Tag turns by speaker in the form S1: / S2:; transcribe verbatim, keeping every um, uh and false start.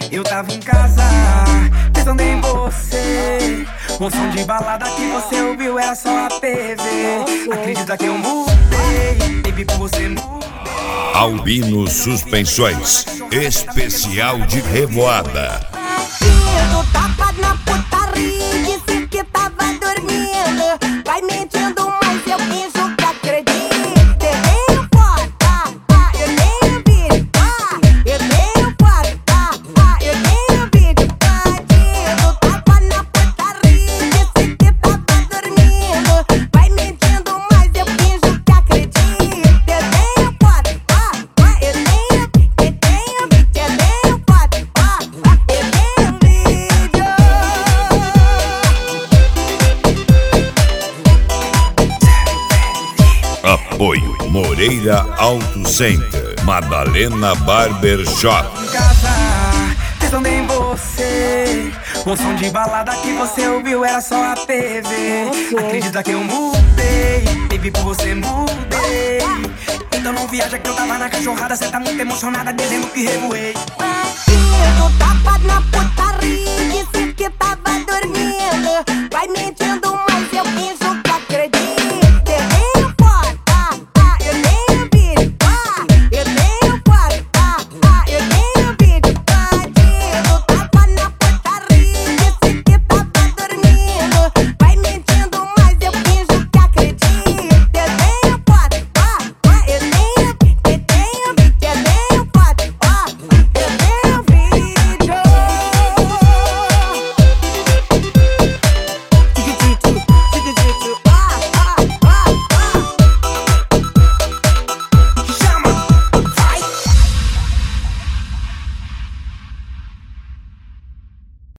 S1: Eu tava em casa, pensando em você. Um som de balada que você ouviu era só a T V. Acredita que eu mudei, baby, por você mudei.
S2: Albino Suspensões, especial de revoada.
S3: Eu tava na putaria, disse que tava dormindo. Vai mentindo, mas eu finjo que acredito. Eu tenho foto, ah, ah, eu tenho vídeo, ah, eu tenho foto, ah, ah, eu tenho vídeo. Bandido, tava na putaria, disse que tava dormindo. Vai mentindo, mas eu finjo que acredito. Eu tenho foto, ah, ah, eu tenho, eu tenho vídeo, eu tenho foto, ah, ah, eu tenho vídeo.
S2: Apoio Moreira Auto Center, Madalena Barber Shop.
S1: Em casa, pensando em você. Um som de balada que você ouviu era só a T V. Acredita que eu mudei, baby, por você mudei. Então não viaja que eu tava na cachorrada. Cê tá muito emocionada dizendo que revoei.